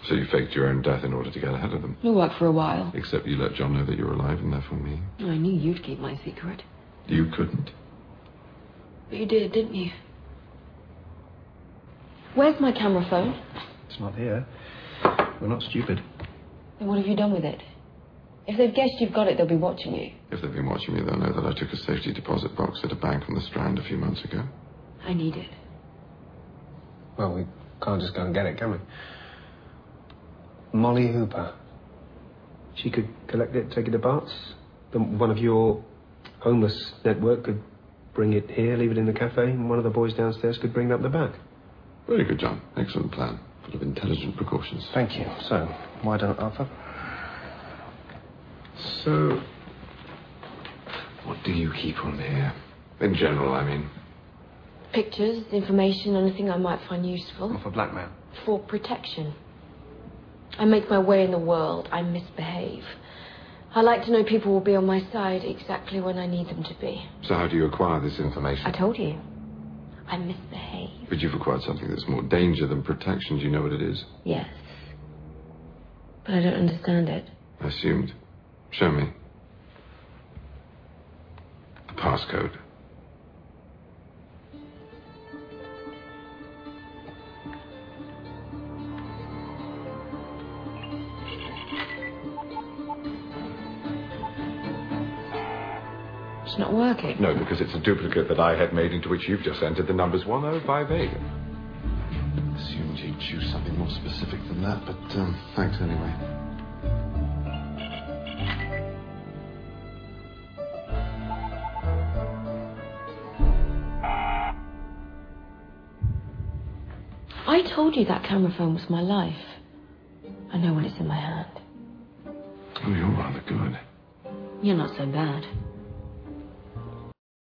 So you faked your own death in order to get ahead of them? It'll work for a while. Except you let John know that you were alive and therefore me. I knew you'd keep my secret. You couldn't. But you did, didn't you? Where's my camera phone? It's not here. We're not stupid. Then what have you done with it? If they've guessed you've got it, they'll be watching you. If they've been watching me, they'll know that I took a safety deposit box at a bank on the Strand a few months ago. I need it. Well, we can't just go and get it, can we? Molly Hooper. She could collect it, take it to Bart's. Then one of your homeless network could bring it here, leave it in the cafe, and one of the boys downstairs could bring it up the back. Very good, John. Excellent plan. Full of intelligent precautions. Thank you. So, why don't Arthur? So, what do you keep on here? In general, I mean. Pictures, information, anything I might find useful. Or for blackmail? For protection. I make my way in the world. I misbehave. I like to know people will be on my side exactly when I need them to be. So how do you acquire this information? I told you. I misbehave. But you've acquired something that's more danger than protection. Do you know what it is? Yes. But I don't understand it. I assumed. Show me. The passcode. It's not working. No, because it's a duplicate that I had made into which you've just entered the numbers 1058. Assumed you'd choose something more specific than that, but thanks anyway. I told you that camera phone was my life. I know when it's in my hand. Oh, you're rather good. You're not so bad.